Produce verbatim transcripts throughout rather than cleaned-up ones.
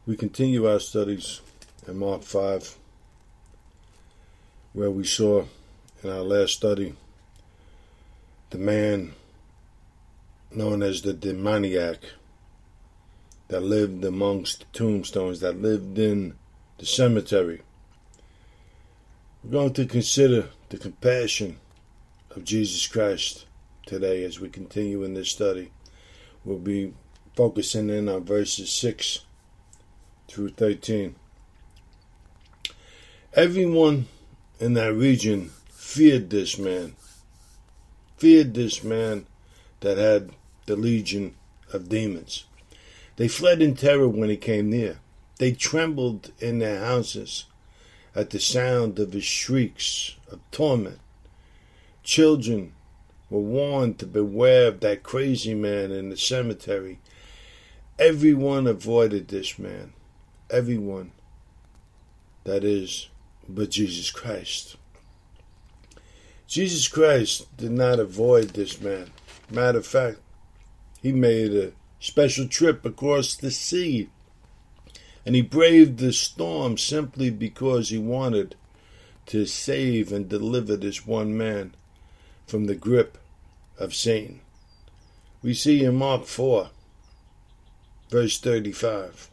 We continue our studies in Mark five, where we saw in our last study the man known as the demoniac that lived amongst the tombstones, that lived in the cemetery. We're going to consider the compassion of Jesus Christ today as we continue in this study. We'll be focusing in on verses six through thirteen. Everyone in that region feared this man, feared this man that had the legion of demons. They fled in terror when he came near. They trembled in their houses at the sound of his shrieks of torment. Children were warned to beware of that crazy man in the cemetery. Everyone avoided this man. Everyone, that is, but Jesus Christ. Jesus Christ did not avoid this man. Matter of fact, he made a special trip across the sea, and he braved the storm simply because he wanted to save and deliver this one man from the grip of Satan. We see in Mark four, verse thirty-five,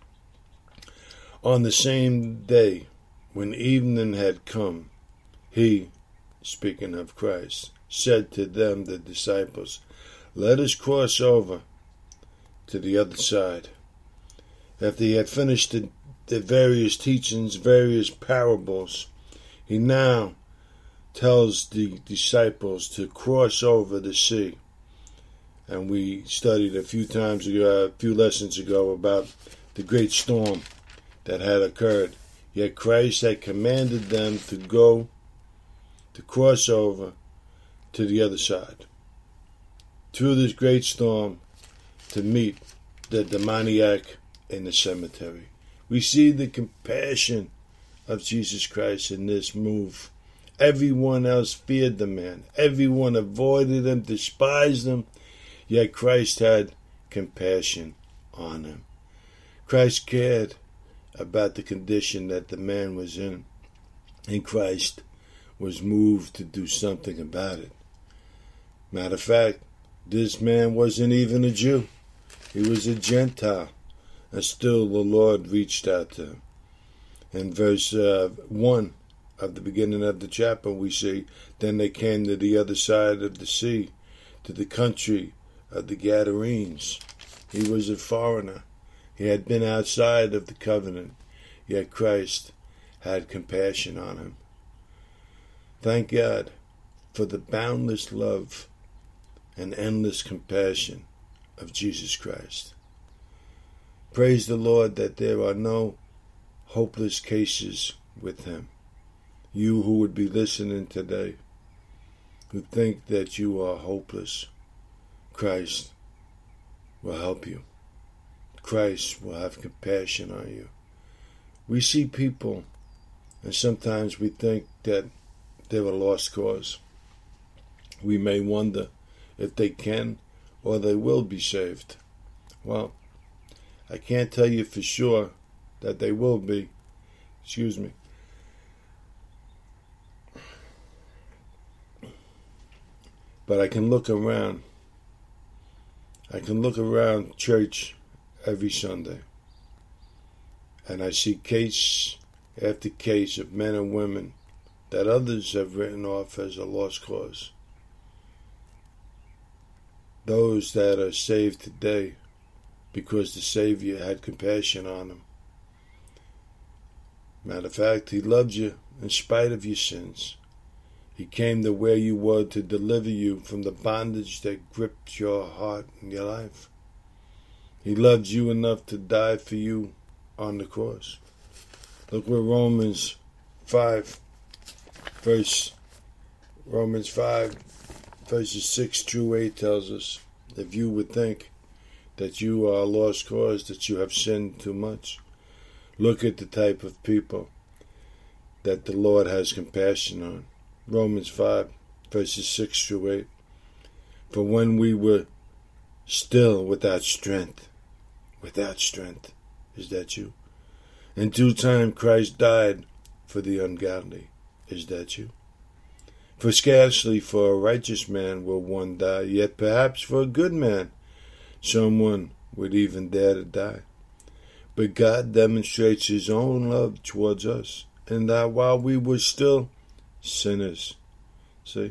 on the same day when evening had come, he, speaking of Christ, said to them, the disciples, "Let us cross over to the other side." After he had finished the, the various teachings, various parables, he now tells the disciples to cross over the sea. And we studied a few times ago, a few lessons ago, about the great storm that had occurred. Yet Christ had commanded them to go, to cross over to the other side, through this great storm, to meet the demoniac in the cemetery. We see the compassion of Jesus Christ in this move. Everyone else feared the man. Everyone avoided him, despised him. Yet Christ had compassion on him. Christ cared about the condition that the man was in, and Christ was moved to do something about it. Matter of fact, this man wasn't even a Jew. He was a Gentile, and still the Lord reached out to him. In verse uh, one of the beginning of the chapter, we see, "Then they came to the other side of the sea, to the country of the Gadarenes." He was a foreigner. He had been outside of the covenant, yet Christ had compassion on him. Thank God for the boundless love and endless compassion of Jesus Christ. Praise the Lord that there are no hopeless cases with him. You who would be listening today, who think that you are hopeless, Christ will help you. Christ will have compassion on you. We see people, and sometimes we think that they're a lost cause. We may wonder if they can or they will be saved. Well, I can't tell you for sure that they will be. Excuse me. But I can look around. I can look around church every Sunday, and I see case after case of men and women that others have written off as a lost cause. Those that are saved today because the Savior had compassion on them. Matter of fact, he loved you in spite of your sins. He came to where you were to deliver you from the bondage that gripped your heart and your life. He loved you enough to die for you on the cross. Look what Romans five, verse Romans five, verses six through eight tells us. If you would think that you are a lost cause, that you have sinned too much, look at the type of people that the Lord has compassion on. Romans five, verses six through eight. For when we were still without strength, without strength, is that you? In due time Christ died for the ungodly. Is that you? For scarcely for a righteous man will one die, yet perhaps for a good man someone would even dare to die. But God demonstrates his own love towards us, in that while we were still sinners, see,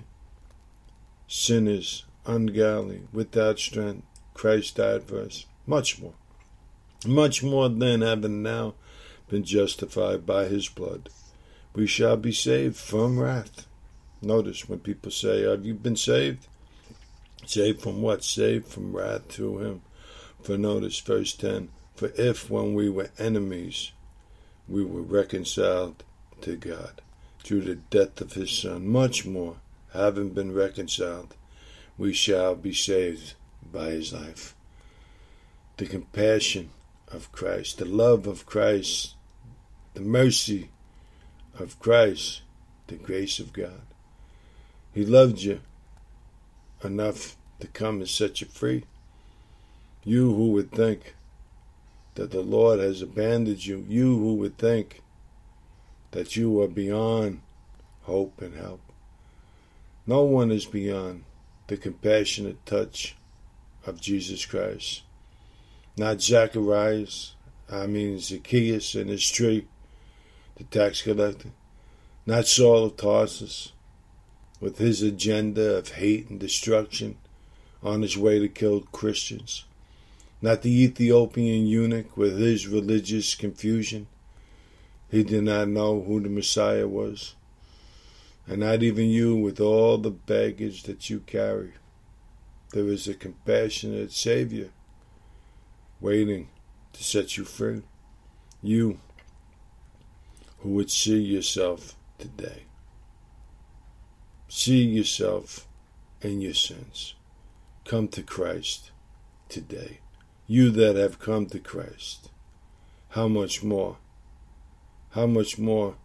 sinners, ungodly, without strength, Christ died for us. Much more. Much more than having now been justified by his blood, we shall be saved from wrath. Notice when people say, have you been saved? Saved from what? Saved from wrath through him. For notice, verse ten, for if when we were enemies, we were reconciled to God through the death of his Son, much more, having been reconciled, we shall be saved by his life. The compassion of Christ, the love of Christ, the mercy of Christ, the grace of God. He loved you enough to come and set you free. You who would think that the Lord has abandoned you, you who would think that you are beyond hope and help. No one is beyond the compassionate touch of Jesus Christ. Not Zacharias, I mean Zacchaeus and his tree, the tax collector. Not Saul of Tarsus, with his agenda of hate and destruction on his way to kill Christians. Not the Ethiopian eunuch with his religious confusion. He did not know who the Messiah was. And not even you with all the baggage that you carry. There is a compassionate Savior waiting to set you free. You who would see yourself today. See yourself in your sins. Come to Christ today. You that have come to Christ. How much more? How much more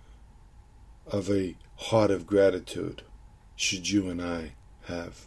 of a heart of gratitude should you and I have?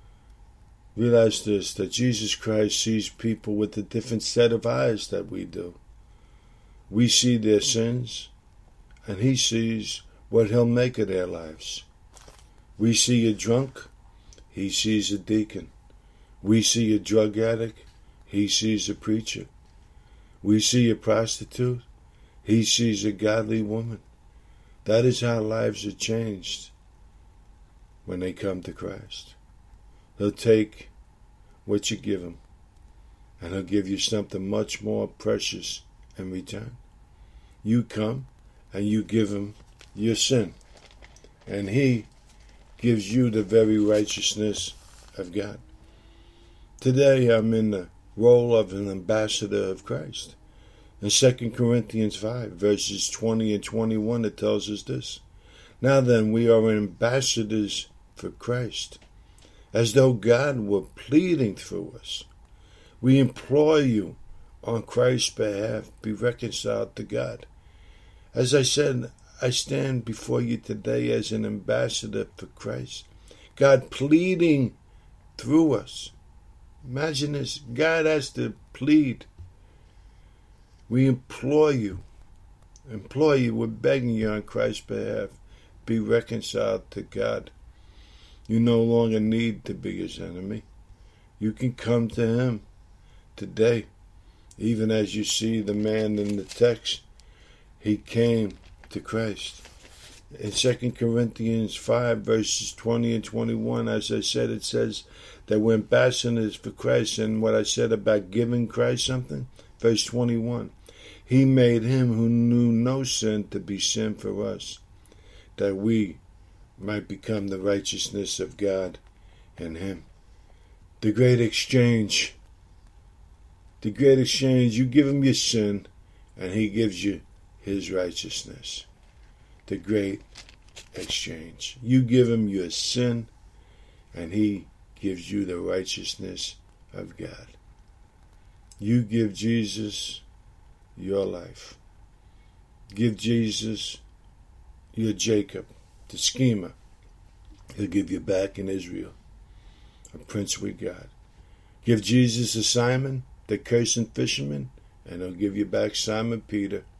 Realize this, that Jesus Christ sees people with a different set of eyes that we do. We see their sins, and he sees what he'll make of their lives. We see a drunk, he sees a deacon. We see a drug addict, he sees a preacher. We see a prostitute, he sees a godly woman. That is how lives are changed when they come to Christ. He'll take what you give him, and he'll give you something much more precious in return. You come and you give him your sin, and he gives you the very righteousness of God. Today I'm in the role of an ambassador of Christ. In Second Corinthians five, verses twenty and twenty-one, it tells us this. Now then, we are ambassadors for Christ, as though God were pleading through us. We implore you on Christ's behalf, be reconciled to God. As I said, I stand before you today as an ambassador for Christ. God pleading through us. Imagine this. God has to plead. We implore you. Implore you. We're begging you on Christ's behalf. Be reconciled to God. You no longer need to be his enemy. You can come to him today. Even as you see the man in the text, he came to Christ. In Second Corinthians five, verses twenty and twenty-one, as I said, it says that we're ambassadors for Christ. And what I said about giving Christ something, verse twenty-one, he made him who knew no sin to be sin for us, that we might become the righteousness of God in him. The great exchange. The great exchange. You give him your sin, and he gives you his righteousness. The great exchange. You give him your sin, and he gives you the righteousness of God. You give Jesus your life. Give Jesus your Jacob, the schemer. He'll give you back in Israel, a princely God. Give Jesus a Simon, the cursing fisherman, and he'll give you back Simon Peter,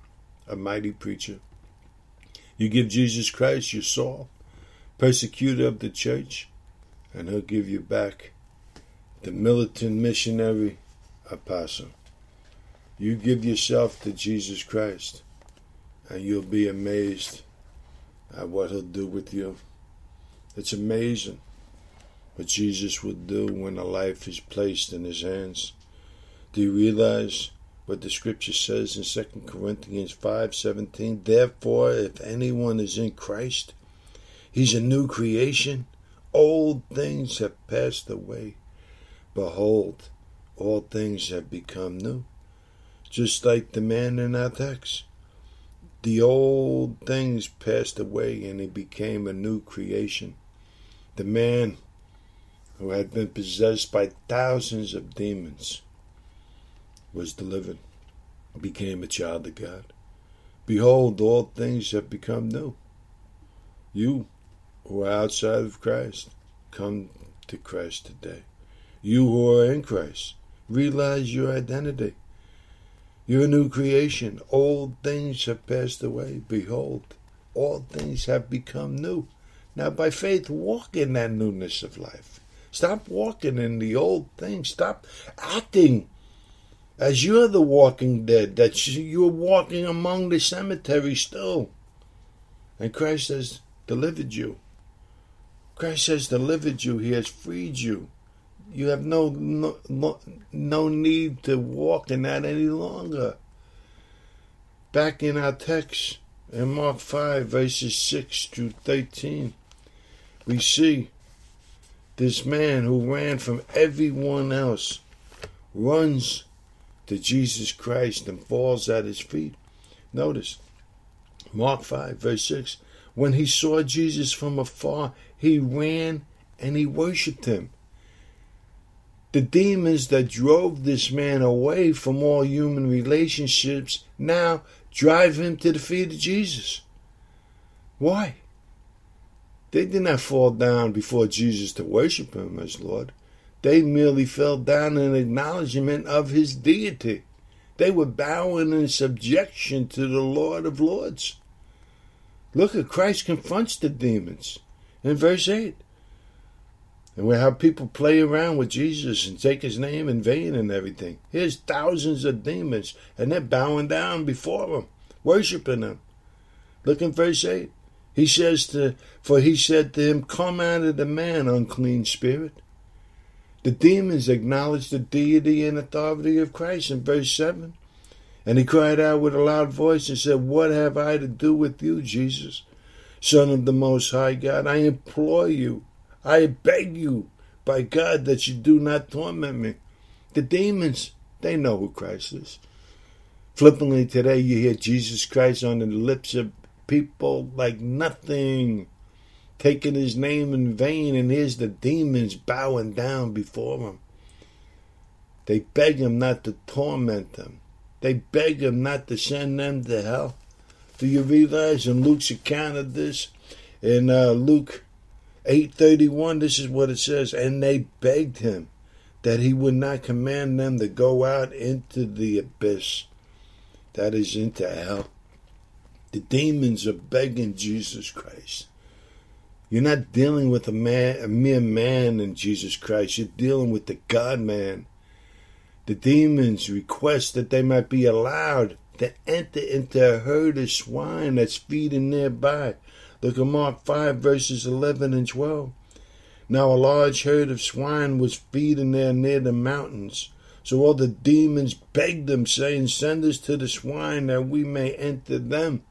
a mighty preacher. You give Jesus Christ your Saul, persecutor of the church, and he'll give you back the militant missionary apostle. You give yourself to Jesus Christ, and you'll be amazed at what he'll do with you. It's amazing what Jesus will do when a life is placed in his hands. Do you realize what the scripture says in Second Corinthians five seventeen? Therefore, if anyone is in Christ, he's a new creation. Old things have passed away. Behold, all things have become new. Just like the man in our text. The old things passed away and he became a new creation. The man who had been possessed by thousands of demons was delivered, became a child of God. Behold, all things have become new. You who are outside of Christ, come to Christ today. You who are in Christ, realize your identity. You're a new creation. Old things have passed away. Behold, all things have become new. Now, by faith, walk in that newness of life. Stop walking in the old things. Stop acting as you're the walking dead, that you're walking among the cemetery still. And Christ has delivered you. Christ has delivered you. He has freed you. You have no, no no need to walk in that any longer. Back in our text, in Mark five, verses six through thirteen, we see this man who ran from everyone else runs to Jesus Christ and falls at his feet. Notice, Mark five, verse six, when he saw Jesus from afar, he ran and he worshipped him. The demons that drove this man away from all human relationships now drive him to the feet of Jesus. Why? They did not fall down before Jesus to worship him as Lord. They merely fell down in acknowledgement of his deity. They were bowing in subjection to the Lord of Lords. Look at Christ confronts the demons in verse eight. And how people play around with Jesus and take his name in vain and everything. Here's thousands of demons, and they're bowing down before him, worshiping him. Look in verse eight. He says to, for he said to him, come out of the man, unclean spirit. The demons acknowledged the deity and authority of Christ in verse seven. And he cried out with a loud voice and said, what have I to do with you, Jesus, Son of the Most High God? I implore you, I beg you, by God, that you do not torment me. The demons, they know who Christ is. Flippantly today, you hear Jesus Christ on the lips of people like nothing, taking his name in vain, and here's the demons bowing down before him. They beg him not to torment them. They beg him not to send them to hell. Do you realize in Luke's account of this, in uh, Luke eight thirty-one, this is what it says, and they begged him that he would not command them to go out into the abyss, that is, into hell. The demons are begging Jesus Christ. You're not dealing with a man, a mere man in Jesus Christ. You're dealing with the God-man. The demons request that they might be allowed to enter into a herd of swine that's feeding nearby. Look at Mark five, verses eleven and twelve. Now a large herd of swine was feeding there near the mountains. So all the demons begged them, saying, send us to the swine that we may enter them.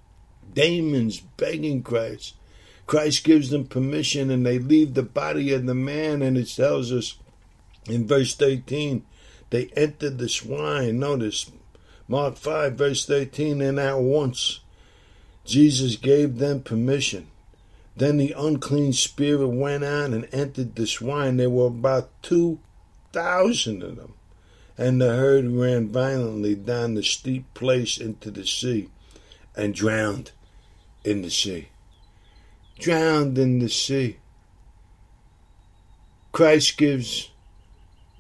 Demons begging Christ. Christ gives them permission and they leave the body of the man, and it tells us in verse thirteen, they entered the swine. Notice, Mark five, verse thirteen, and at once Jesus gave them permission. Then the unclean spirit went out and entered the swine. There were about two thousand of them. And the herd ran violently down the steep place into the sea and drowned in the sea. Drowned in the sea. Christ gives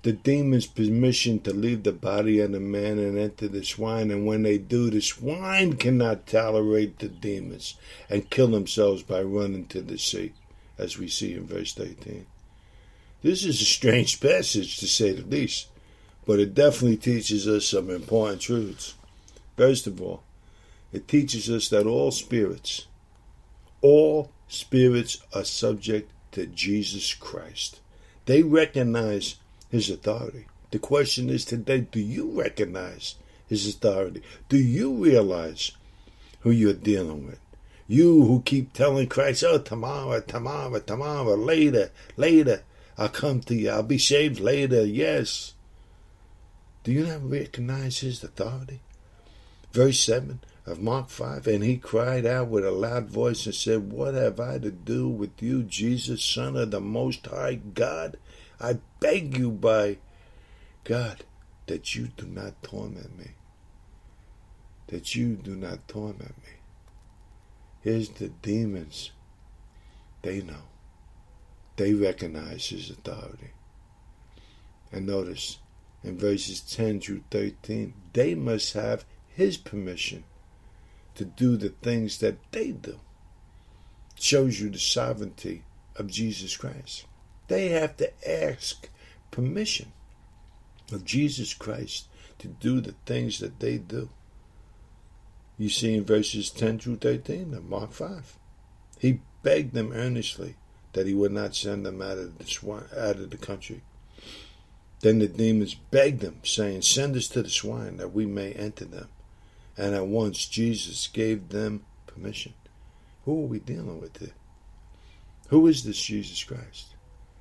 the demons permission to leave the body of the man and enter the swine. And when they do, the swine cannot tolerate the demons and kill themselves by running to the sea, as we see in verse eighteen. This is a strange passage, to say the least, but it definitely teaches us some important truths. First of all, it teaches us that all spirits, all spirits are subject to Jesus Christ. They recognize his authority. The question is today, do you recognize his authority? Do you realize who you're dealing with? You who keep telling Christ, oh, tomorrow, tomorrow, tomorrow, later, later, I'll come to you. I'll be saved later, yes. Do you not recognize his authority? Verse seven of Mark five, and he cried out with a loud voice and said, what have I to do with you, Jesus, Son of the Most High God? I beg you by God that you do not torment me. That you do not torment me. Here's the demons. They know. They recognize his authority. And notice, in verses ten through thirteen, they must have his permission to do the things that they do. It shows you the sovereignty of Jesus Christ. They have to ask permission of Jesus Christ to do the things that they do. You see in verses ten through thirteen of Mark five. He begged them earnestly that he would not send them out of the swine, out of the country. Then the demons begged him, saying, send us to the swine that we may enter them. And at once Jesus gave them permission. Who are we dealing with here? Who is this Jesus Christ?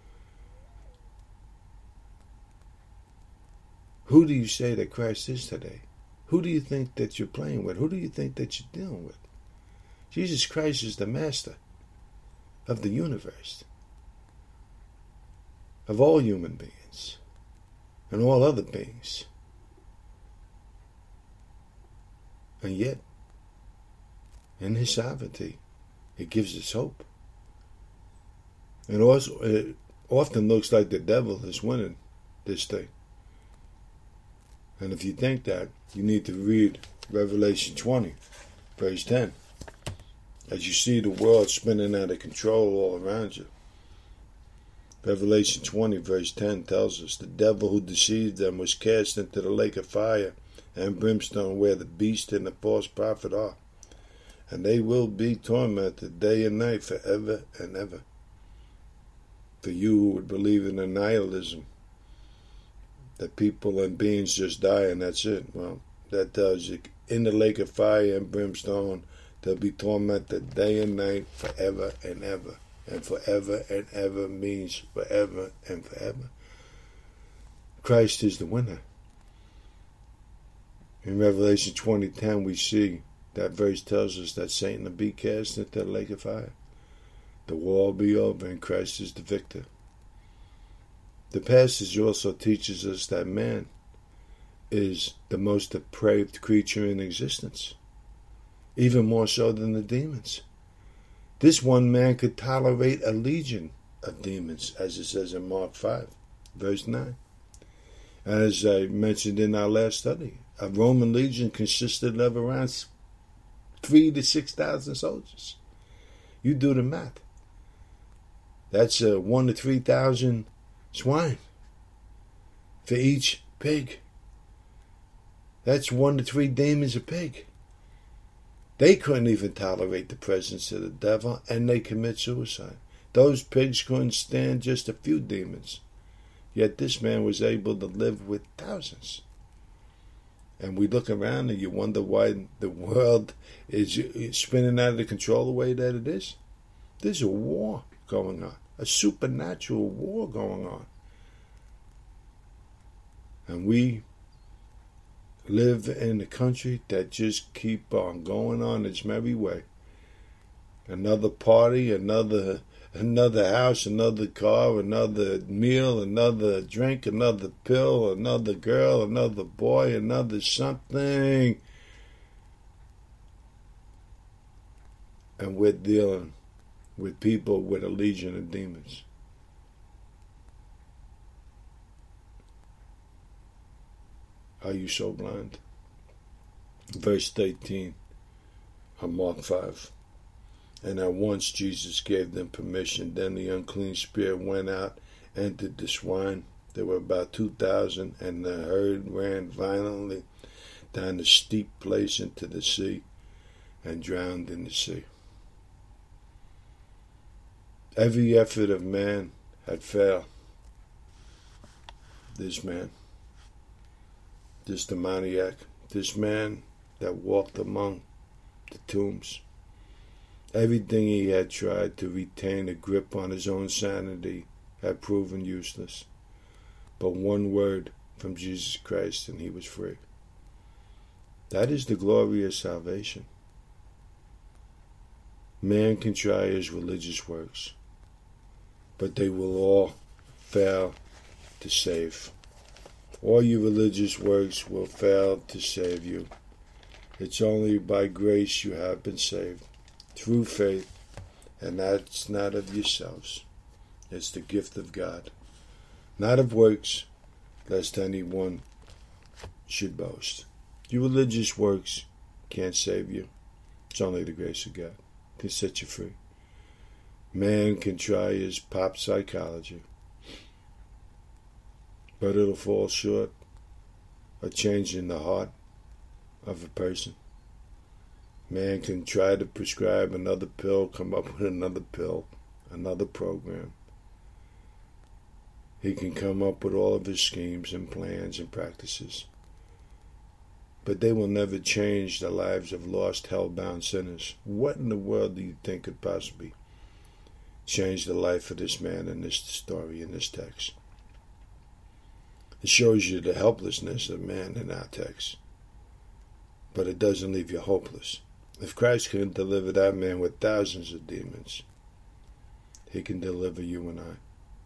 Who do you say that Christ is today? Who do you think that you're playing with? Who do you think that you're dealing with? Jesus Christ is the master of the universe, of all human beings, and all other beings. And yet, in his sovereignty, it gives us hope. And also, it often looks like the devil is winning this thing. And if you think that, you need to read Revelation twenty, verse ten. As you see the world spinning out of control all around you. Revelation twenty, verse ten tells us, the devil who deceived them was cast into the lake of fire and brimstone where the beast and the false prophet are. And they will be tormented day and night forever and ever. For you who would believe in annihilism, that people and beings just die and that's it. Well, that tells you, in the lake of fire and brimstone, they'll be tormented day and night forever and ever. And forever and ever means forever and forever. Christ is the winner. In Revelation twenty ten, we see that verse tells us that Satan will be cast into the lake of fire. The war will be over and Christ is the victor. The passage also teaches us that man is the most depraved creature in existence, even more so than the demons. This one man could tolerate a legion of demons, as it says in Mark five, verse nine. As I mentioned in our last study, a Roman legion consisted of around three to six thousand soldiers. You do the math. That's uh, one to three thousand swine for each pig. That's one to three demons a pig. They couldn't even tolerate the presence of the devil, and they commit suicide. Those pigs couldn't stand just a few demons. Yet this man was able to live with thousands. And we look around and you wonder why the world is spinning out of the control the way that it is. There's a war going on, a supernatural war going on. And we live in a country that just keep on going on its merry way. Another party, another another house, another car, another meal, another drink, another pill, another girl, another boy, another something. And we're dealing with people with a legion of demons. Are you so blind? Verse thirteen of Mark five. And at once Jesus gave them permission. Then the unclean spirit went out, entered the swine. There were about two thousand, and the herd ran violently down the steep place into the sea and drowned in the sea. Every effort of man had failed. This man, this demoniac, this man that walked among the tombs, everything he had tried to retain a grip on his own sanity had proven useless. But one word from Jesus Christ and he was free. That is the glory of salvation. Man can try his religious works, but they will all fail to save. All your religious works will fail to save you. It's only by grace you have been saved, through faith, and that's not of yourselves. It's the gift of God, not of works, lest anyone should boast. Your religious works can't save you. It's only the grace of God to set you free. Man can try his pop psychology, but it'll fall short of changing the heart of a person. Man can try to prescribe another pill, come up with another pill, another program. He can come up with all of his schemes and plans and practices, but they will never change the lives of lost, hell-bound sinners. What in the world do you think could possibly change the life of this man in this story, in this text? It shows you the helplessness of man in our text, but it doesn't leave you hopeless. If Christ can deliver that man with thousands of demons, he can deliver you and I.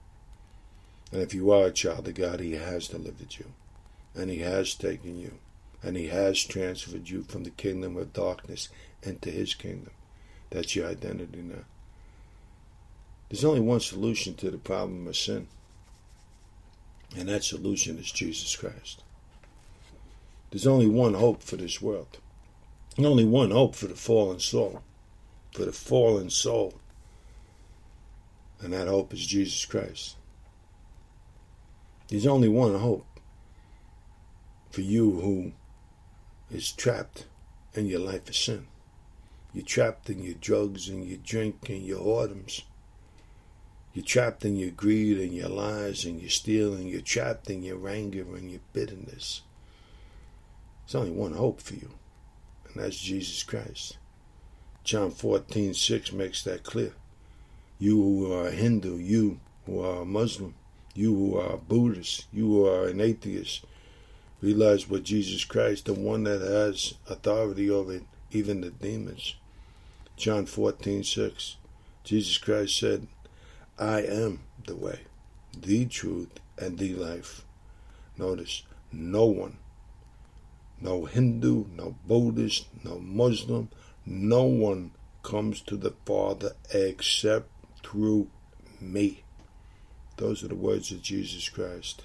And if you are a child of God, he has delivered you, and he has taken you, and he has transferred you from the kingdom of darkness into his kingdom. That's your identity now. There's only one solution to the problem of sin, and that solution is Jesus Christ. There's only one hope for this world. There's only one hope for the fallen soul, for the fallen soul, and that hope is Jesus Christ. There's only one hope for you who is trapped in your life of sin. You're trapped in your drugs and your drink and your whoredoms. You're trapped in your greed and your lies and your stealing. You're trapped in your anger and your bitterness. There's only one hope for you, and that's Jesus Christ. John fourteen six makes that clear. You who are a Hindu, you who are a Muslim, you who are a Buddhist, you who are an atheist, realize what Jesus Christ, the one that has authority over even the demons. John fourteen six, Jesus Christ said, I am the way, the truth, and the life. Notice, no one, no Hindu, no Buddhist, no Muslim, no one comes to the Father except through me. Those are the words of Jesus Christ.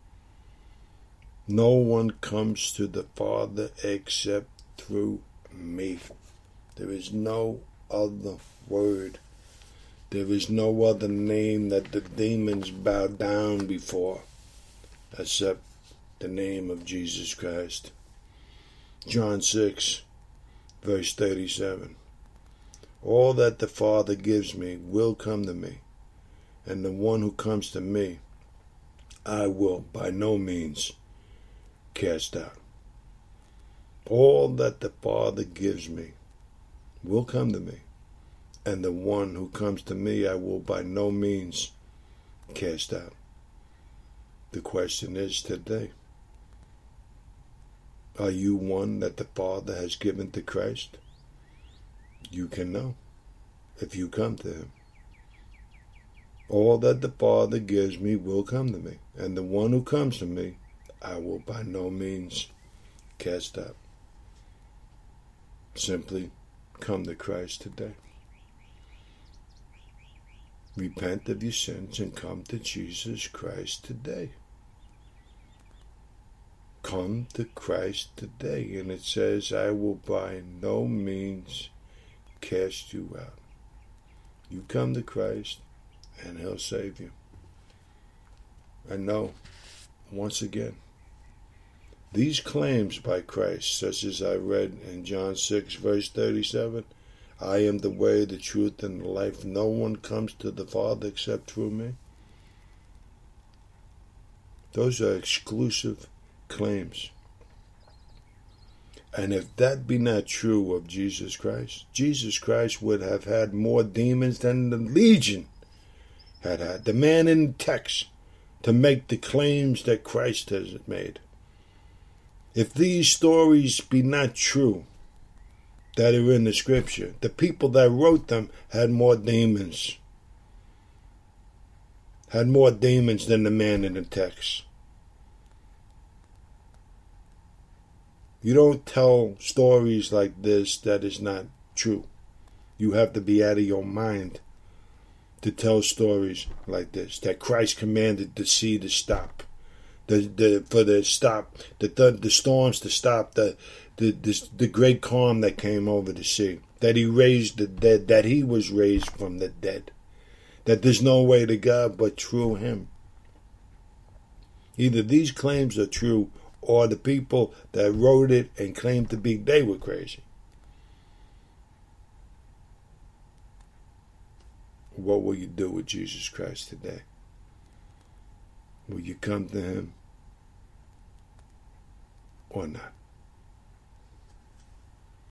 No one comes to the Father except through me. There is no other word. There is no other name that the demons bow down before except the name of Jesus Christ. John six, verse thirty-seven. All that the Father gives me will come to me, and the one who comes to me, I will by no means cast out. All that the Father gives me will come to me, and the one who comes to me I will by no means cast out. The question is today, are you one that the Father has given to Christ? You can know if you come to him. All that the Father gives me will come to me, and the one who comes to me I will by no means cast out. Simply come to Christ today. Repent of your sins and come to Jesus Christ today. come to Christ today. And it says, I will by no means cast you out. You come to Christ and he'll save you. And no, once again, these claims by Christ, such as I read in John six, verse thirty-seven, I am the way, the truth, and the life. No one comes to the Father except through me. Those are exclusive claims. And if that be not true of Jesus Christ, Jesus Christ would have had more demons than the legion had had. The man in the text to make the claims that Christ has made. If these stories be not true that are in the scripture, the people that wrote them had more demons. Had more demons than the man in the text. You don't tell stories like this that is not true. You have to be out of your mind to tell stories like this. That Christ commanded the sea to stop, the the for the stop the the, the storms to stop, the the, the the great calm that came over the sea. That he raised the dead. That he was raised from the dead. That there's no way to God but through him. Either these claims are true, or the people that wrote it and claimed to be, they were crazy. What will you do with Jesus Christ today? Will you come to him or not?